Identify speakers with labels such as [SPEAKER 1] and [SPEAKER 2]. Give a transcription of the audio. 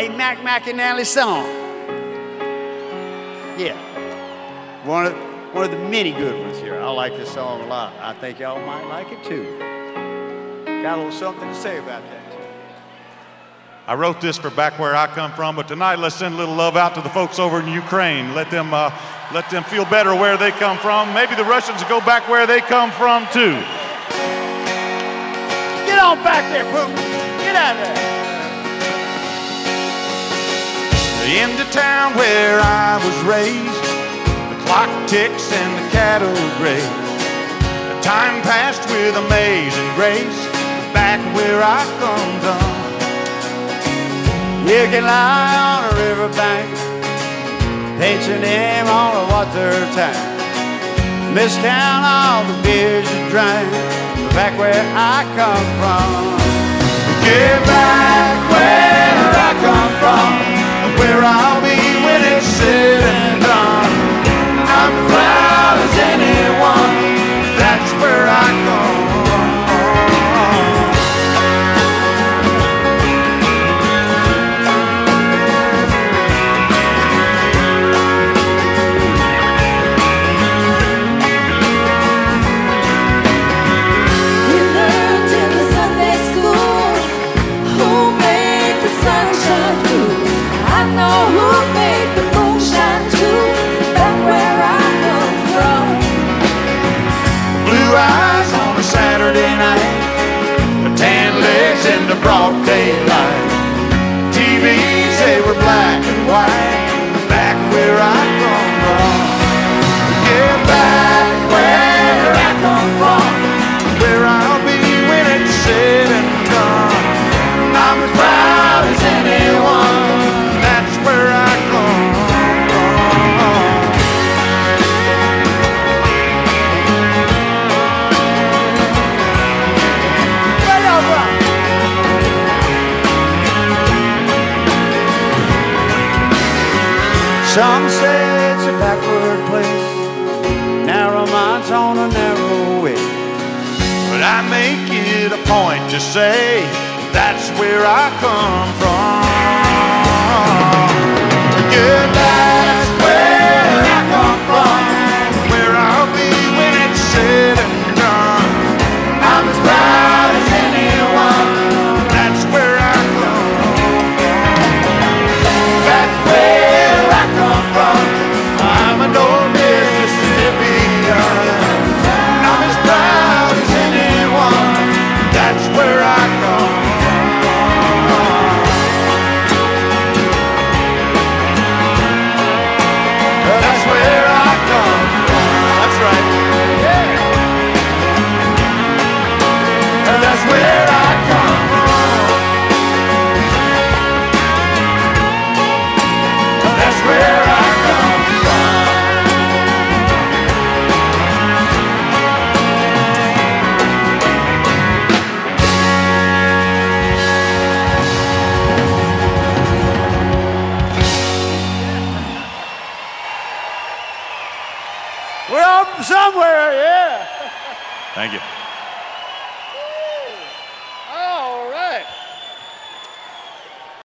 [SPEAKER 1] a Mac McAnally song. Yeah. One of the many good ones here. I like this song a lot. I think y'all might like it too. Got a little something to say about that.
[SPEAKER 2] I wrote this for back where I come from, but tonight let's send a little love out to the folks over in Ukraine. Let them feel better where they come from. Maybe the Russians go back where they come from too.
[SPEAKER 1] Get on back there, Putin. Get out of there.
[SPEAKER 2] Into town where I was raised, the clock ticks and the cattle graze. The time passed with amazing grace, back where I come from.
[SPEAKER 1] You can lie on a riverbank, paint your name on a water tank, miscount all the beers you drank, back where I come from.
[SPEAKER 2] Get back where I come from, where I'll be when it's said and done. I'm proud as anyone, that's where I come from. Broad daylight, TVs, they were black and white, back where I come from. Get back where I come from, where I'll be when it's said and done. I'm as proud as anyone, that's where I come from.
[SPEAKER 1] Some say it's a backward place, narrow minds on a narrow way.
[SPEAKER 2] But I make it a point to say that's where I come from. Yeah, that's where I come from, where I'll be when it's said and done. I'm as proud as anyone, that's where I come from. That's where I'm an old Mississippian. I'm as proud as anyone, that's where I come from. That's where I come from. That's right. Yeah. That's where I come from. That's where I come from.
[SPEAKER 1] We're all from somewhere, yeah.
[SPEAKER 2] Thank you.